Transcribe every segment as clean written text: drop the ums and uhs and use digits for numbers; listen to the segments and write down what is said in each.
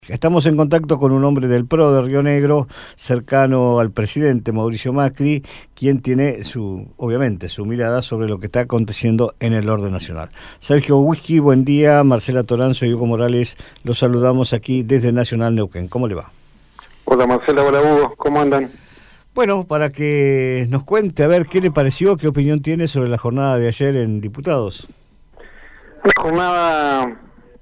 Estamos en contacto con un hombre del PRO de Río Negro, cercano al presidente Mauricio Macri, quien tiene obviamente su mirada sobre lo que está aconteciendo en el orden nacional. Sergio Whisky, buen día. Marcela Toranzo y Hugo Morales, los saludamos aquí desde Nacional Neuquén. ¿Cómo le va? Hola Marcela, hola Hugo, ¿cómo andan? Bueno, para que nos cuente, a ver, ¿qué le pareció, qué opinión tiene sobre la jornada de ayer en Diputados? Una jornada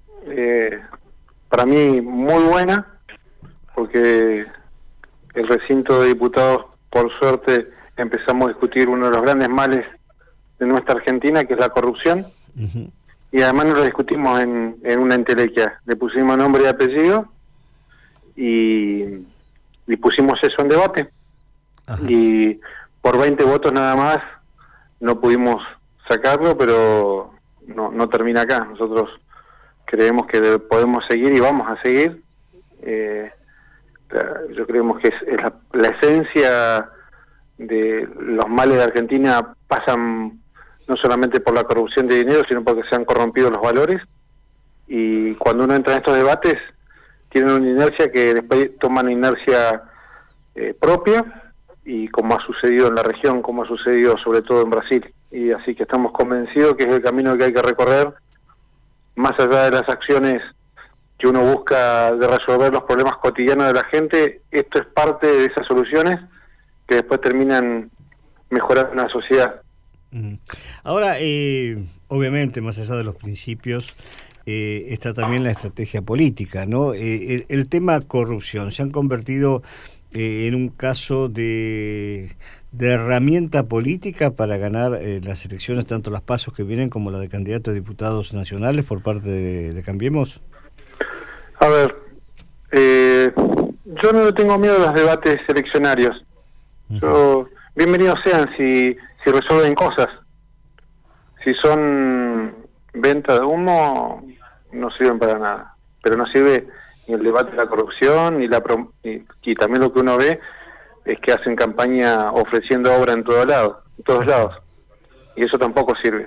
para mí muy buena, porque el recinto de diputados, por suerte, empezamos a discutir uno de los grandes males de nuestra Argentina, que es la corrupción, y además no lo discutimos en una entelequia, le pusimos nombre y apellido, y pusimos eso en debate. Ajá. Y por 20 votos nada más no pudimos sacarlo, pero no termina acá. Nosotros creemos que podemos seguir y vamos a seguir. Yo creemos que es la esencia de los males de Argentina pasan no solamente por la corrupción de dinero, sino porque se han corrompido los valores, y cuando uno entra en estos debates tienen una inercia que después toman inercia propia, y como ha sucedido en la región, como ha sucedido sobre todo en Brasil. Y así que estamos convencidos que es el camino que hay que recorrer, más allá de las acciones que uno busca de resolver los problemas cotidianos de la gente. Esto es parte de esas soluciones que después terminan mejorando la sociedad. Ahora, obviamente, más allá de los principios, está también la estrategia política, ¿no? El tema corrupción se han convertido en un caso de herramienta política para ganar las elecciones, tanto las PASO que vienen como la de candidatos a diputados nacionales por parte de Cambiemos. A ver, yo no le tengo miedo a los debates eleccionarios. Bienvenidos sean si resuelven cosas. Si son venta de humo, no sirven para nada. Pero no sirve ni el debate de la corrupción, y también lo que uno ve es que hacen campaña ofreciendo obra en todos lados. Y eso tampoco sirve.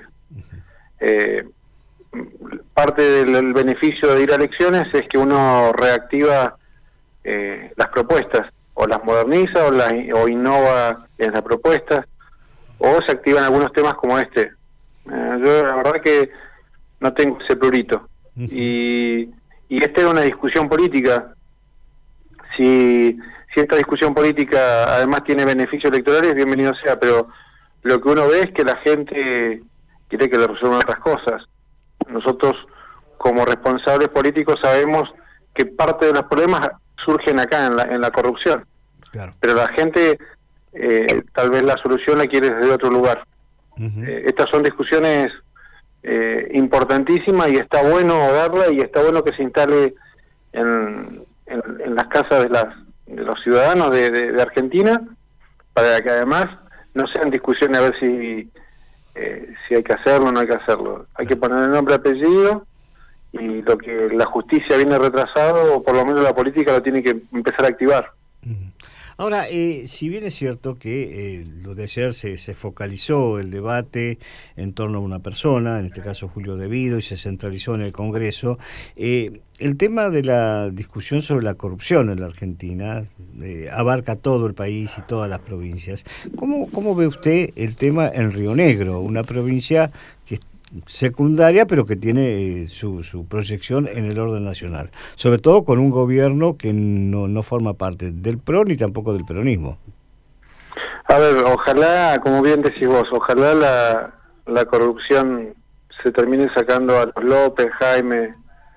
Parte del beneficio de ir a elecciones es que uno reactiva las propuestas, o las moderniza, o innova en las propuestas, o se activan algunos temas como este. Yo la verdad que no tengo ese prurito. Y esta es una discusión política. Si esta discusión política además tiene beneficios electorales, bienvenido sea, pero lo que uno ve es que la gente quiere que le resuelvan otras cosas. Nosotros, como responsables políticos, sabemos que parte de los problemas surgen acá en la corrupción. Claro. Pero la gente tal vez la solución la quiere desde otro lugar. Estas son discusiones importantísimas, y está bueno darla, y está bueno que se instale en las casas de los ciudadanos de Argentina, para que además no sean discusiones a ver si hay que hacerlo o no hay que hacerlo. Hay que poner el nombre y apellido, y lo que la justicia viene retrasado, o por lo menos la política lo tiene que empezar a activar. Ahora, si bien es cierto que lo de ayer se focalizó el debate en torno a una persona, en este caso Julio De Vido, y se centralizó en el Congreso, el tema de la discusión sobre la corrupción en la Argentina abarca todo el país y todas las provincias. ¿Cómo ve usted el tema en Río Negro, una provincia que secundaria, pero que tiene su proyección en el orden nacional, sobre todo con un gobierno que no forma parte del PRO ni tampoco del peronismo? A ver, ojalá, como bien decís vos, ojalá la corrupción se termine sacando a los López, Jaime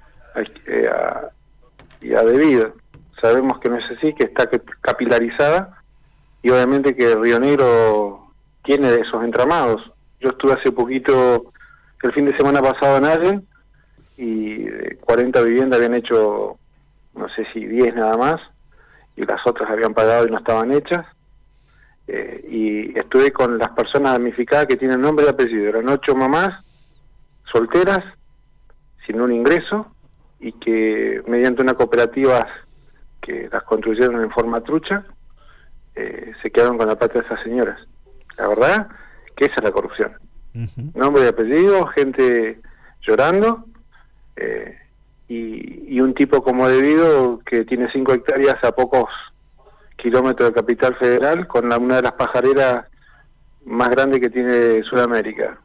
y a De Vido. Sabemos que no es así, que está capilarizada, y obviamente que Río Negro tiene de esos entramados. Yo estuve hace poquito, el fin de semana pasado, en Allen, y de 40 viviendas habían hecho, no sé si 10 nada más, y las otras habían pagado y no estaban hechas. Y estuve con las personas damnificadas que tienen nombre y apellido. Eran 8 mamás solteras, sin un ingreso, y que mediante una cooperativa que las construyeron en forma trucha, se quedaron con la plata de esas señoras. La verdad que esa es la corrupción. Nombre y apellido, gente llorando, y un tipo como Devido, que tiene 5 hectáreas a pocos kilómetros de Capital Federal, con una de las pajareras más grandes que tiene Sudamérica.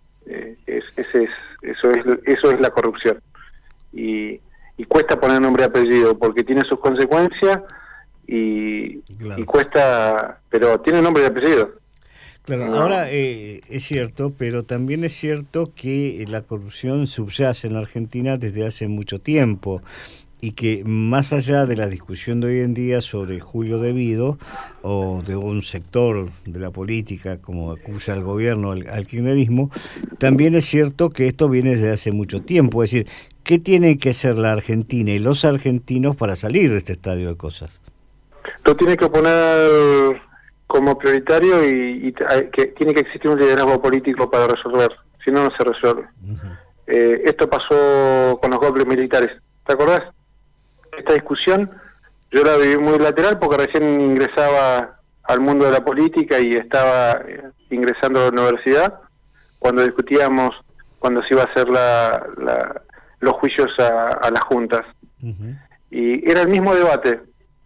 Eso es la corrupción. Y cuesta poner nombre y apellido, porque tiene sus consecuencias Claro. y cuesta, pero tiene nombre y apellido. Claro, No. ahora es cierto, pero también es cierto que la corrupción subyace en la Argentina desde hace mucho tiempo y que más allá de la discusión de hoy en día sobre Julio Devido o de un sector de la política como acusa al gobierno, al kirchnerismo, también es cierto que esto viene desde hace mucho tiempo. Es decir, ¿qué tienen que hacer la Argentina y los argentinos para salir de este estadio de cosas? Lo tiene que poner como prioritario que tiene que existir un liderazgo político para resolver, si no, no se resuelve. Esto pasó con los golpes militares, ¿te acordás? Esta discusión yo la viví muy lateral porque recién ingresaba al mundo de la política y estaba ingresando a la universidad cuando discutíamos cuando se iba a hacer los juicios a las juntas. Y era el mismo debate.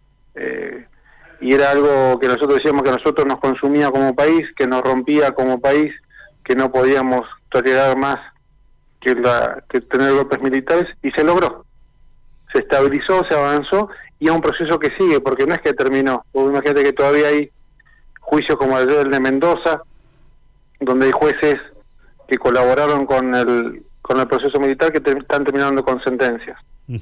Y era algo que nosotros decíamos que a nosotros nos consumía como país, que nos rompía como país, que no podíamos tolerar más que tener golpes militares, y se logró. Se estabilizó, se avanzó, y es un proceso que sigue, porque no es que terminó. Imagínate que todavía hay juicios como el de Mendoza, donde hay jueces que colaboraron con el proceso militar que están terminando con sentencias.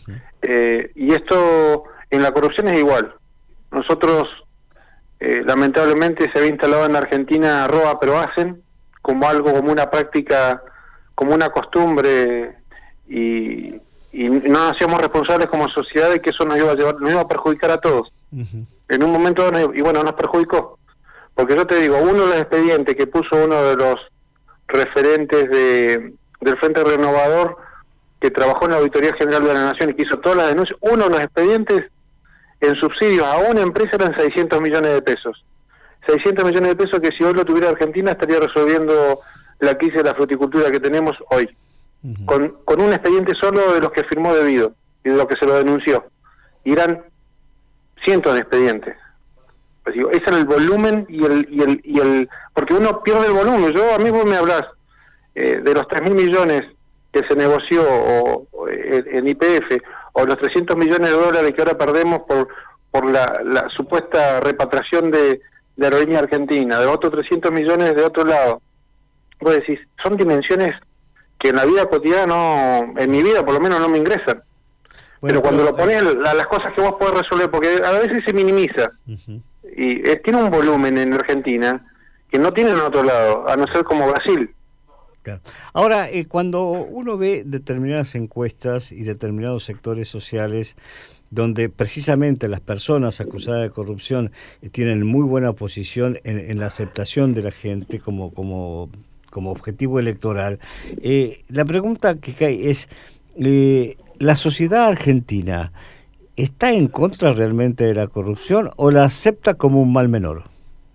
Y esto en la corrupción es igual. Nosotros, lamentablemente, se había instalado en la Argentina roba pero hacen, como algo, como una práctica, como una costumbre, y no nos hacíamos responsables como sociedad de que eso nos iba a perjudicar a todos. En un momento, y bueno, nos perjudicó. Porque yo te digo, uno de los expedientes que puso uno de los referentes del Frente Renovador, que trabajó en la Auditoría General de la Nación y que hizo todas las denuncias, uno de los expedientes en subsidios a una empresa eran 600 millones de pesos. 600 millones de pesos que si hoy lo tuviera Argentina estaría resolviendo la crisis de la fruticultura que tenemos hoy. Con un expediente solo de los que firmó Devido y de los que se lo denunció. Y eran cientos de expedientes. Pues digo, ese era el volumen y el porque uno pierde el volumen. A mí vos me hablás de los 3.000 millones que se negoció en YPF, o los 300 millones de dólares que ahora perdemos por la supuesta repatriación de aerolínea argentina, de otros 300 millones de otro lado. Vos decís, son dimensiones que en la vida cotidiana no, en mi vida por lo menos no me ingresan. Bueno, pero cuando lo pones las cosas que vos podés resolver, porque a veces se minimiza, y tiene un volumen en Argentina que no tiene en otro lado, a no ser como Brasil. Claro. Ahora, cuando uno ve determinadas encuestas y determinados sectores sociales donde precisamente las personas acusadas de corrupción tienen muy buena posición en la aceptación de la gente como objetivo electoral, la pregunta que cae es, ¿la sociedad argentina está en contra realmente de la corrupción o la acepta como un mal menor?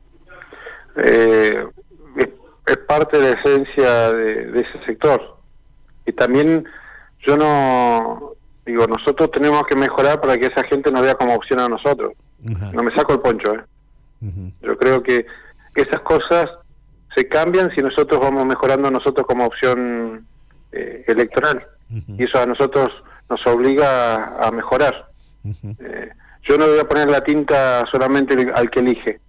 Es parte de la esencia de ese sector. Y también nosotros tenemos que mejorar para que esa gente nos vea como opción a nosotros. No me saco el poncho, Yo creo que esas cosas se cambian si nosotros vamos mejorando nosotros como opción electoral. Y eso a nosotros nos obliga a mejorar. Yo no voy a poner la tinta solamente al que elige.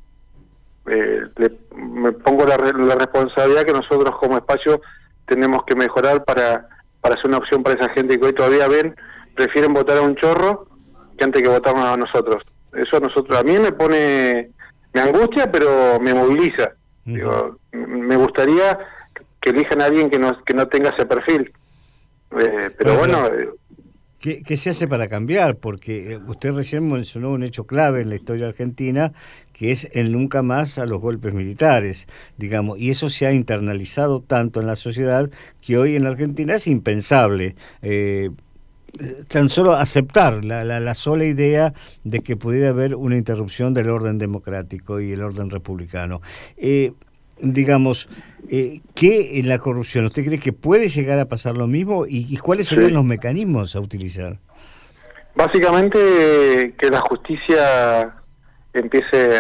Me pongo la responsabilidad que nosotros como espacio tenemos que mejorar para hacer una opción para esa gente que hoy todavía prefieren votar a un chorro que antes que votarnos a nosotros. Eso a mí me angustia, pero me moviliza. Digo, me gustaría que elijan a alguien que no tenga ese perfil. Pero bueno... ¿Qué se hace para cambiar? Porque usted recién mencionó un hecho clave en la historia argentina, que es el nunca más a los golpes militares, digamos, y eso se ha internalizado tanto en la sociedad que hoy en la Argentina es impensable tan solo aceptar la sola idea de que pudiera haber una interrupción del orden democrático y el orden republicano. digamos, ¿qué en la corrupción? ¿Usted cree que puede llegar a pasar lo mismo? ¿Y cuáles serían los mecanismos a utilizar? Básicamente que la justicia empiece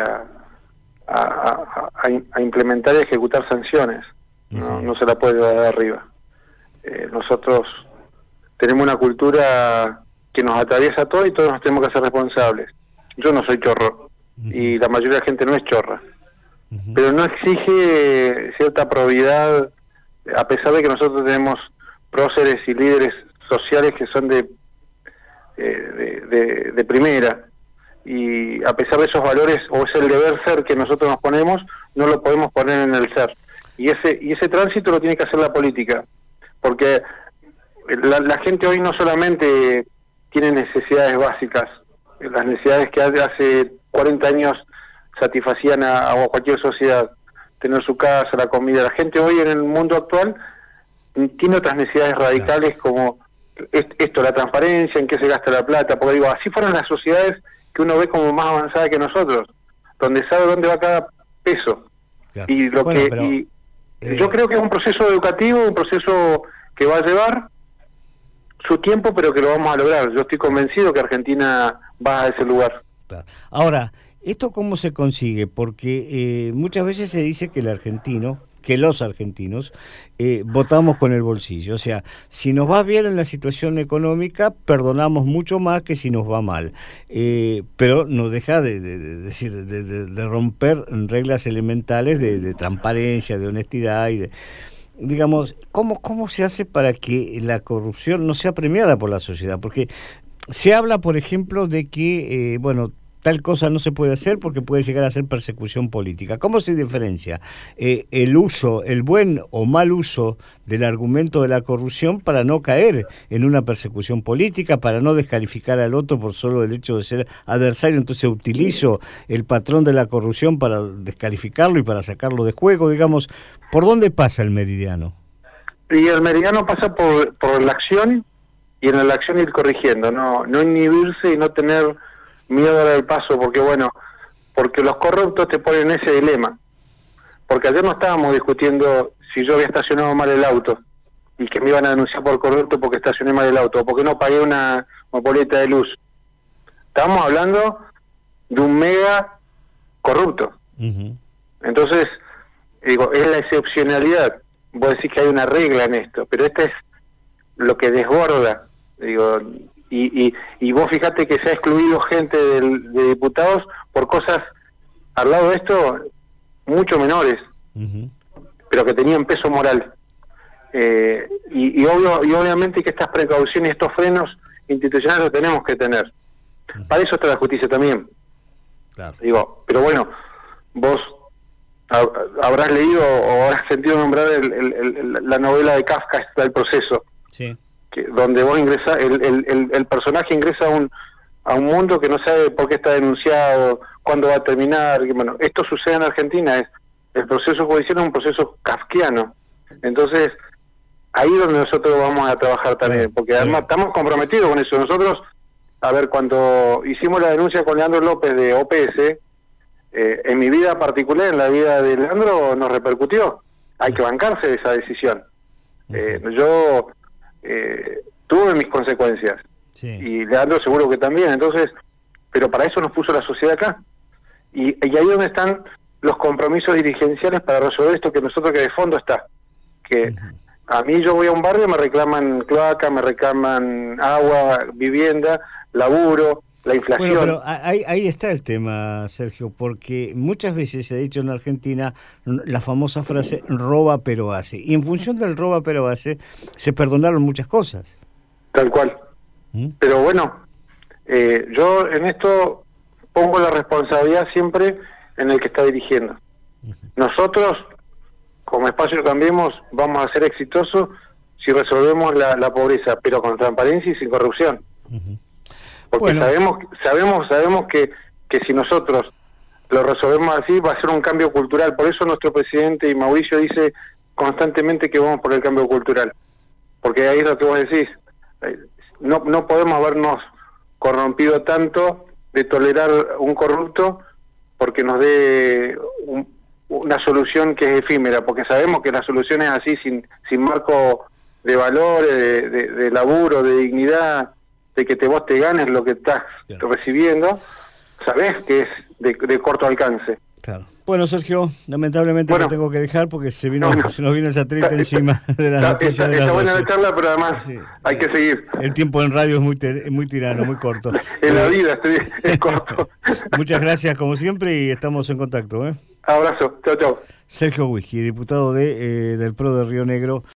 a implementar y ejecutar sanciones. No se la puede dar de arriba. Nosotros tenemos una cultura que nos atraviesa todo y todos nos tenemos que hacer responsables. Yo no soy chorro y la mayoría de la gente no es chorra, pero no exige cierta probidad, a pesar de que nosotros tenemos próceres y líderes sociales que son de primera, y a pesar de esos valores, o es el deber ser que nosotros nos ponemos, no lo podemos poner en el ser, y ese tránsito lo tiene que hacer la política, porque la gente hoy no solamente tiene necesidades básicas, las necesidades que hace 40 años satisfacían a cualquier sociedad, tener su casa, la comida. La gente hoy en el mundo actual tiene otras necesidades radicales, como esto, la transparencia, en qué se gasta la plata, porque digo, así fueron las sociedades que uno ve como más avanzadas que nosotros, donde sabe dónde va cada peso. Claro. Y lo yo creo que es un proceso educativo, un proceso que va a llevar su tiempo, pero que lo vamos a lograr. Yo estoy convencido que Argentina va a ese lugar. Ahora, ¿esto cómo se consigue? Porque muchas veces se dice que los argentinos votamos con el bolsillo. O sea, si nos va bien en la situación económica, perdonamos mucho más que si nos va mal. Pero no deja de romper reglas elementales de transparencia, de honestidad y de... Digamos, ¿cómo se hace para que la corrupción no sea premiada por la sociedad? Porque se habla, por ejemplo, de que, tal cosa no se puede hacer porque puede llegar a ser persecución política. ¿Cómo se diferencia el buen o mal uso del argumento de la corrupción para no caer en una persecución política, para no descalificar al otro por solo el hecho de ser adversario? Entonces utilizo el patrón de la corrupción para descalificarlo y para sacarlo de juego, digamos. ¿Por dónde pasa el meridiano? Y el meridiano pasa por la acción, y en la acción ir corrigiendo, no inhibirse y no tener miedo a dar el paso, porque los corruptos te ponen ese dilema. Porque ayer no estábamos discutiendo si yo había estacionado mal el auto y que me iban a denunciar por corrupto porque estacioné mal el auto, o porque no pagué una boleta de luz. Estábamos hablando de un mega corrupto. Entonces, digo, es la excepcionalidad. Vos decís que hay una regla en esto, pero este es lo que desborda, digo. Y vos fíjate que se ha excluido gente de diputados por cosas, al lado de esto, mucho menores, pero que tenían peso moral. Y obviamente que estas precauciones, estos frenos institucionales los tenemos que tener. Para eso está la justicia también. Claro. Digo, pero bueno, vos habrás leído o habrás sentido nombrar la novela de Kafka, El proceso. Sí. Donde vos ingresás, el personaje ingresa a un mundo que no sabe por qué está denunciado, cuándo va a terminar. Bueno, esto sucede en Argentina, el proceso judicial es un proceso kafkiano. Entonces, ahí es donde nosotros vamos a trabajar también, porque además estamos comprometidos con eso. Nosotros, cuando hicimos la denuncia con Leandro López de OPS, en mi vida particular, en la vida de Leandro, nos repercutió. Hay que bancarse de esa decisión. Yo tuve mis consecuencias, y Leandro seguro que también. Entonces, pero para eso nos puso la sociedad acá, y ahí es donde están los compromisos dirigenciales para resolver esto que nosotros, que de fondo está, que a mí, yo voy a un barrio, me reclaman cloaca, me reclaman agua, vivienda, laburo, la inflación. Bueno, pero ahí está el tema, Sergio, porque muchas veces se ha dicho en Argentina la famosa frase roba pero hace, y en función del roba pero hace se perdonaron muchas cosas. Tal cual. Pero bueno, yo en esto pongo la responsabilidad siempre en el que está dirigiendo. Nosotros, como Espacio Cambiemos, vamos a ser exitosos si resolvemos la pobreza, pero con transparencia y sin corrupción. Porque sabemos que si nosotros lo resolvemos así, va a ser un cambio cultural. Por eso nuestro presidente y Mauricio dice constantemente que vamos por el cambio cultural. Porque ahí es lo que vos decís. No podemos habernos corrompido tanto de tolerar un corrupto porque nos dé una solución que es efímera, porque sabemos que las soluciones así, sin marco de valores, de laburo, de dignidad, de que vos te ganes lo que estás recibiendo, sabés que es de corto alcance. Claro. Bueno, Sergio, lamentablemente me tengo que dejar porque se nos viene el satélite encima de las noticias. Está buena la charla, pero además hay que seguir. El tiempo en radio es muy tirano, muy corto. En la vida es corto. Muchas gracias, como siempre, y estamos en contacto. Abrazo, chao, chao. Sergio Whisky, diputado del PRO de Río Negro.